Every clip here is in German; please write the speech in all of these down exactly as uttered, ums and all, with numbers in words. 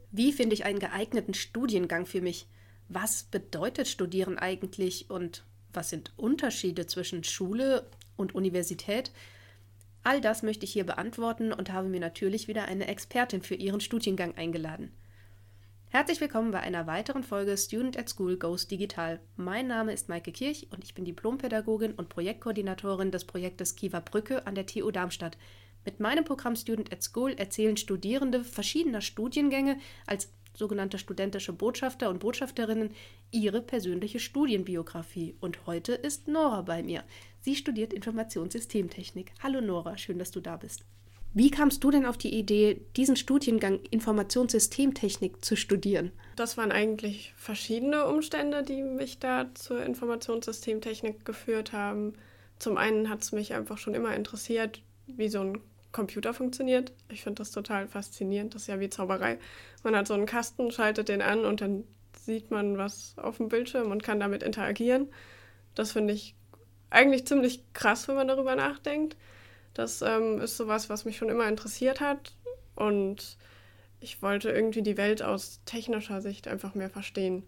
Wie finde ich einen geeigneten Studiengang für mich? Was bedeutet Studieren eigentlich und was sind Unterschiede zwischen Schule und Universität? All das möchte ich hier beantworten und habe mir natürlich wieder eine Expertin für Ihren Studiengang eingeladen. Herzlich willkommen bei einer weiteren Folge Student at School Goes Digital. Mein Name ist Maike Kirch und ich bin Diplompädagogin und Projektkoordinatorin des Projektes Kiewer Brücke an der T U Darmstadt. Mit meinem Programm Student at School erzählen Studierende verschiedener Studiengänge als sogenannte studentische Botschafter und Botschafterinnen ihre persönliche Studienbiografie. Und heute ist Nora bei mir. Sie studiert Informationssystemtechnik. Hallo Nora, schön, dass du da bist. Wie kamst du denn auf die Idee, diesen Studiengang Informationssystemtechnik zu studieren? Das waren eigentlich verschiedene Umstände, die mich da zur Informationssystemtechnik geführt haben. Zum einen hat es mich einfach schon immer interessiert, wie so ein Computer funktioniert. Ich finde das total faszinierend. Das ist ja wie Zauberei. Man hat so einen Kasten, schaltet den an und dann sieht man was auf dem Bildschirm und kann damit interagieren. Das finde ich eigentlich ziemlich krass, wenn man darüber nachdenkt. Das ähm, ist sowas, was mich schon immer interessiert hat und ich wollte irgendwie die Welt aus technischer Sicht einfach mehr verstehen,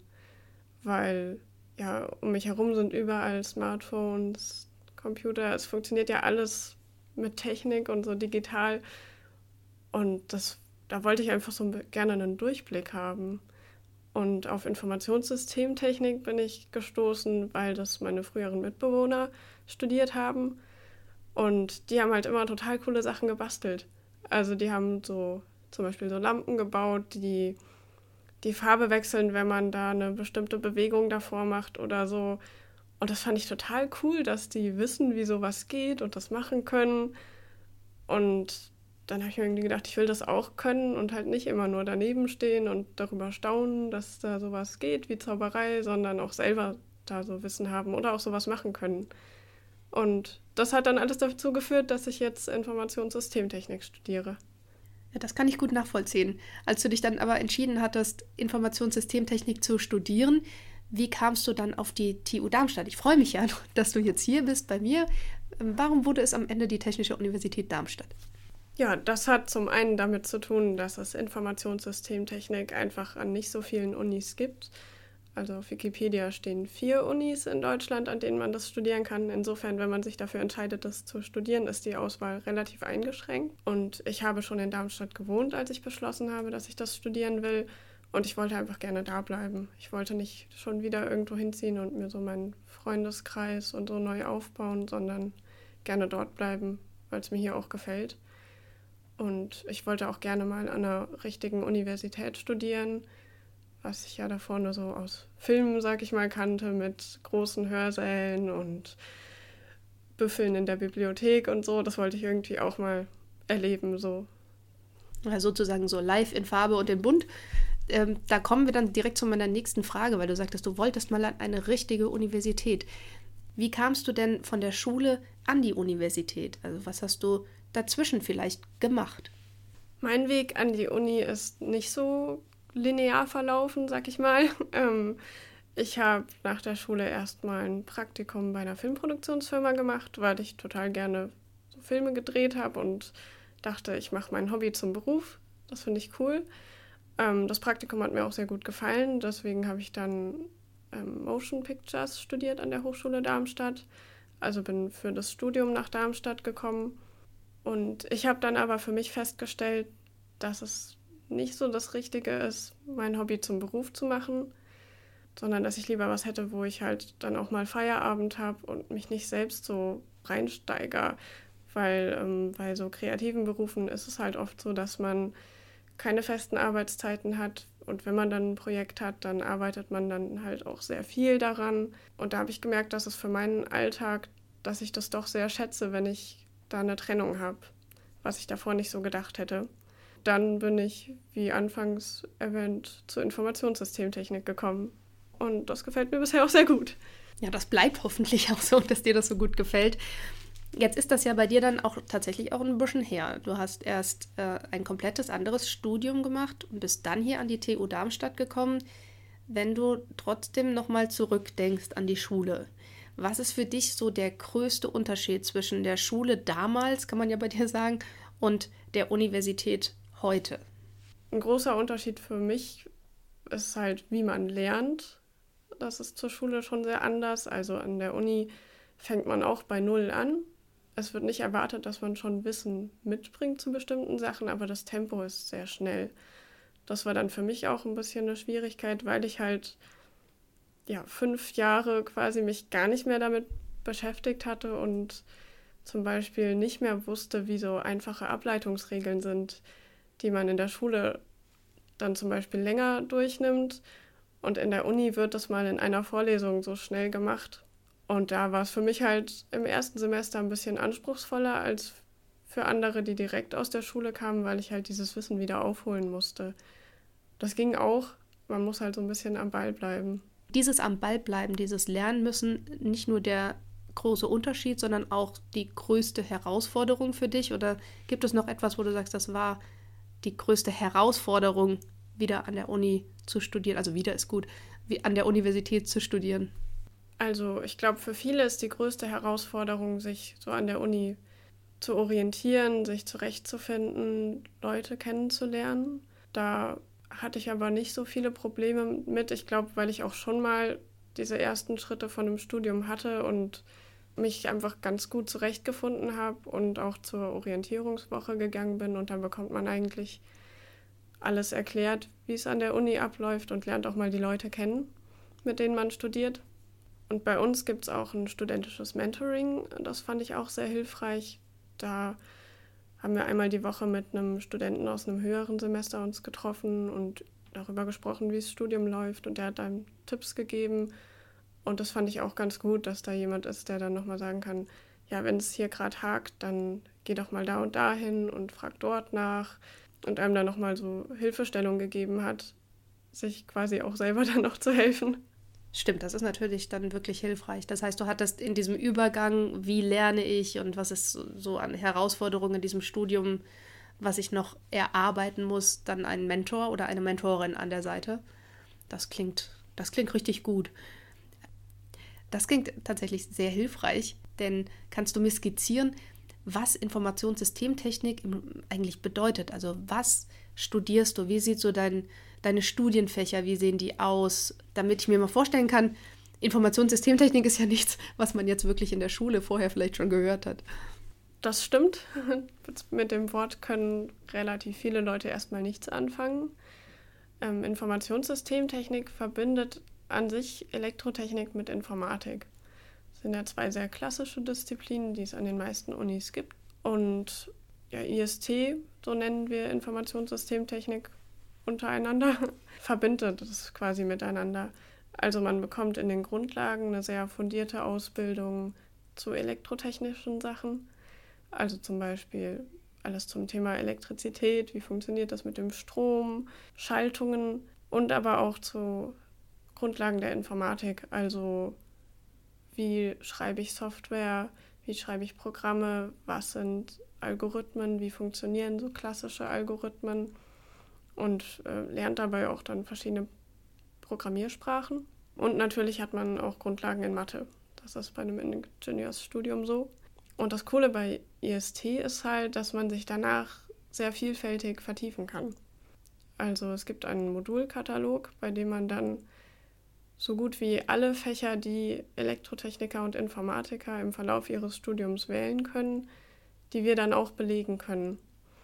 weil ja um mich herum sind überall Smartphones, Computer, es funktioniert ja alles mit Technik und so digital und das, da wollte ich einfach so gerne einen Durchblick haben. Und auf Informationssystemtechnik bin ich gestoßen, weil das meine früheren Mitbewohner studiert haben. Und die haben halt immer total coole Sachen gebastelt. Also die haben so zum Beispiel so Lampen gebaut, die die Farbe wechseln, wenn man da eine bestimmte Bewegung davor macht oder so. Und das fand ich total cool, dass die wissen, wie sowas geht und das machen können. Und dann habe ich mir irgendwie gedacht, ich will das auch können und halt nicht immer nur daneben stehen und darüber staunen, dass da sowas geht wie Zauberei, sondern auch selber da so Wissen haben oder auch sowas machen können. Und das hat dann alles dazu geführt, dass ich jetzt Informationssystemtechnik studiere. Ja, das kann ich gut nachvollziehen. Als du dich dann aber entschieden hattest, Informationssystemtechnik zu studieren, wie kamst du dann auf die T U Darmstadt? Ich freue mich ja, dass du jetzt hier bist bei mir. Warum wurde es am Ende die Technische Universität Darmstadt? Ja, das hat zum einen damit zu tun, dass es Informationssystemtechnik einfach an nicht so vielen Unis gibt. Also auf Wikipedia stehen vier Unis in Deutschland, an denen man das studieren kann. Insofern, wenn man sich dafür entscheidet, das zu studieren, ist die Auswahl relativ eingeschränkt. Und ich habe schon in Darmstadt gewohnt, als ich beschlossen habe, dass ich das studieren will. Und ich wollte einfach gerne da bleiben. Ich wollte nicht schon wieder irgendwo hinziehen und mir so meinen Freundeskreis und so neu aufbauen, sondern gerne dort bleiben, weil es mir hier auch gefällt. Und ich wollte auch gerne mal an einer richtigen Universität studieren, was ich ja davor nur so aus Filmen, sag ich mal, kannte, mit großen Hörsälen und Büffeln in der Bibliothek und so. Das wollte ich irgendwie auch mal erleben, so. Ja, sozusagen so live in Farbe und in Bunt. Ähm, da kommen wir dann direkt zu meiner nächsten Frage, weil du sagtest, du wolltest mal an eine richtige Universität. Wie kamst du denn von der Schule an die Universität? Also was hast du dazwischen vielleicht gemacht? Mein Weg an die Uni ist nicht so linear verlaufen, sag ich mal. Ähm, ich habe nach der Schule erstmal ein Praktikum bei einer Filmproduktionsfirma gemacht, weil ich total gerne so Filme gedreht habe und dachte, ich mache mein Hobby zum Beruf. Das finde ich cool. Ähm, das Praktikum hat mir auch sehr gut gefallen, deswegen habe ich dann ähm, Motion Pictures studiert an der Hochschule Darmstadt. Also bin für das Studium nach Darmstadt gekommen. Und ich habe dann aber für mich festgestellt, dass es nicht so das Richtige ist, mein Hobby zum Beruf zu machen, sondern dass ich lieber was hätte, wo ich halt dann auch mal Feierabend habe und mich nicht selbst so reinsteigere, weil ähm, bei so kreativen Berufen ist es halt oft so, dass man keine festen Arbeitszeiten hat und wenn man dann ein Projekt hat, dann arbeitet man dann halt auch sehr viel daran und da habe ich gemerkt, dass es für meinen Alltag, dass ich das doch sehr schätze, wenn ich da eine Trennung habe, was ich davor nicht so gedacht hätte. Dann bin ich, wie anfangs erwähnt, zur Informationssystemtechnik gekommen. Und das gefällt mir bisher auch sehr gut. Ja, das bleibt hoffentlich auch so, dass dir das so gut gefällt. Jetzt ist das ja bei dir dann auch tatsächlich auch ein bisschen her. Du hast erst äh, ein komplettes anderes Studium gemacht und bist dann hier an die T U Darmstadt gekommen. Wenn du trotzdem nochmal zurückdenkst an die Schule, was ist für dich so der größte Unterschied zwischen der Schule damals, kann man ja bei dir sagen, und der Universität heute? ein großer Unterschied für mich ist halt, wie man lernt. Das ist zur Schule schon sehr anders. Also an der Uni fängt man auch bei Null an. Es wird nicht erwartet, dass man schon Wissen mitbringt zu bestimmten Sachen, aber das Tempo ist sehr schnell. Das war dann für mich auch ein bisschen eine Schwierigkeit, weil ich halt ja, fünf Jahre quasi mich gar nicht mehr damit beschäftigt hatte und zum Beispiel nicht mehr wusste, wie so einfache Ableitungsregeln sind, die man in der Schule dann zum Beispiel länger durchnimmt. Und in der Uni wird das mal in einer Vorlesung so schnell gemacht. Und da war es für mich halt im ersten Semester ein bisschen anspruchsvoller als für andere, die direkt aus der Schule kamen, weil ich halt dieses Wissen wieder aufholen musste. Das ging auch, man muss halt so ein bisschen am Ball bleiben. Dieses am Ball bleiben, dieses Lernen müssen, nicht nur der große Unterschied, sondern auch die größte Herausforderung für dich? Oder gibt es noch etwas, wo du sagst, das war die größte Herausforderung, wieder an der Uni zu studieren? Also wieder ist gut, wie an der Universität zu studieren. Also ich glaube, für viele ist die größte Herausforderung, sich so an der Uni zu orientieren, sich zurechtzufinden, Leute kennenzulernen. Da hatte ich aber nicht so viele Probleme mit. Ich glaube, weil ich auch schon mal diese ersten Schritte von dem Studium hatte und mich einfach ganz gut zurechtgefunden habe und auch zur Orientierungswoche gegangen bin. Und dann bekommt man eigentlich alles erklärt, wie es an der Uni abläuft und lernt auch mal die Leute kennen, mit denen man studiert. Und bei uns gibt es auch ein studentisches Mentoring. Das fand ich auch sehr hilfreich. Da haben wir einmal die Woche mit einem Studenten aus einem höheren Semester uns getroffen und darüber gesprochen, wie das Studium läuft. Und der hat dann Tipps gegeben. Und das fand ich auch ganz gut, dass da jemand ist, der dann nochmal sagen kann, ja, wenn es hier gerade hakt, dann geh doch mal da und da hin und frag dort nach. Und einem dann nochmal so Hilfestellung gegeben hat, sich quasi auch selber dann noch zu helfen. Stimmt, das ist natürlich dann wirklich hilfreich. Das heißt, du hattest in diesem Übergang, wie lerne ich und was ist so an Herausforderungen in diesem Studium, was ich noch erarbeiten muss, dann einen Mentor oder eine Mentorin an der Seite. Das klingt, das klingt richtig gut. Das klingt tatsächlich sehr hilfreich, denn kannst du mir skizzieren, was Informationssystemtechnik eigentlich bedeutet? Also was studierst du? Wie sieht so dein, deine Studienfächer, wie sehen die aus? Damit ich mir mal vorstellen kann, Informationssystemtechnik ist ja nichts, was man jetzt wirklich in der Schule vorher vielleicht schon gehört hat. Das stimmt. Mit dem Wort können relativ viele Leute erstmal nichts anfangen. Ähm, Informationssystemtechnik verbindet an sich Elektrotechnik mit Informatik. Das sind ja zwei sehr klassische Disziplinen, die es an den meisten Unis gibt. Und ja, I S T, so nennen wir Informationssystemtechnik untereinander, verbindet das quasi miteinander. Also man bekommt in den Grundlagen eine sehr fundierte Ausbildung zu elektrotechnischen Sachen. Also zum Beispiel alles zum Thema Elektrizität, wie funktioniert das mit dem Strom, Schaltungen und aber auch zu Grundlagen der Informatik, also wie schreibe ich Software, wie schreibe ich Programme, was sind Algorithmen, wie funktionieren so klassische Algorithmen und äh, lernt dabei auch dann verschiedene Programmiersprachen. Und natürlich hat man auch Grundlagen in Mathe. Das ist bei einem Ingenieursstudium so. Und das Coole bei I S T ist halt, dass man sich danach sehr vielfältig vertiefen kann. Also es gibt einen Modulkatalog, bei dem man dann so gut wie alle Fächer, die Elektrotechniker und Informatiker im Verlauf ihres Studiums wählen können, die wir dann auch belegen können.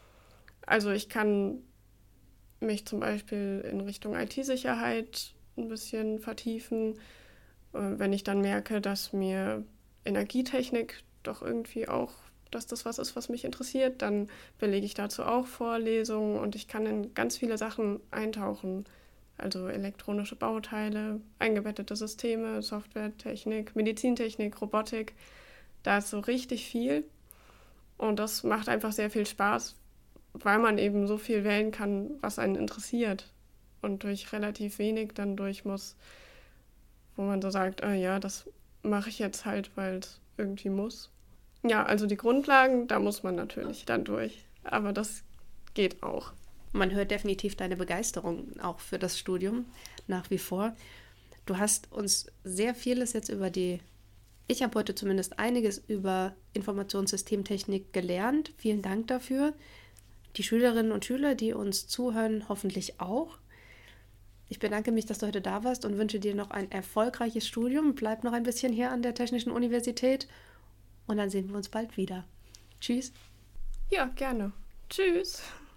Also ich kann mich zum Beispiel in Richtung I T-Sicherheit ein bisschen vertiefen, wenn ich dann merke, dass mir Energietechnik doch irgendwie auch, dass das was ist, was mich interessiert, dann belege ich dazu auch Vorlesungen und ich kann in ganz viele Sachen eintauchen. Also elektronische Bauteile, eingebettete Systeme, Softwaretechnik, Medizintechnik, Robotik. Da ist so richtig viel und das macht einfach sehr viel Spaß, weil man eben so viel wählen kann, was einen interessiert und durch relativ wenig dann durch muss, wo man so sagt, oh ja, das mache ich jetzt halt, weil es irgendwie muss. Ja, also die Grundlagen, da muss man natürlich dann durch, aber das geht auch. Man hört definitiv deine Begeisterung auch für das Studium nach wie vor. Du hast uns sehr vieles jetzt über die, ich habe heute zumindest einiges über Informationssystemtechnik gelernt. Vielen Dank dafür. die Schülerinnen und Schüler, die uns zuhören, hoffentlich auch. Ich bedanke mich, dass du heute da warst und wünsche dir noch ein erfolgreiches Studium. Bleib noch ein bisschen hier an der Technischen Universität und dann sehen wir uns bald wieder. Tschüss. Ja, gerne. Tschüss.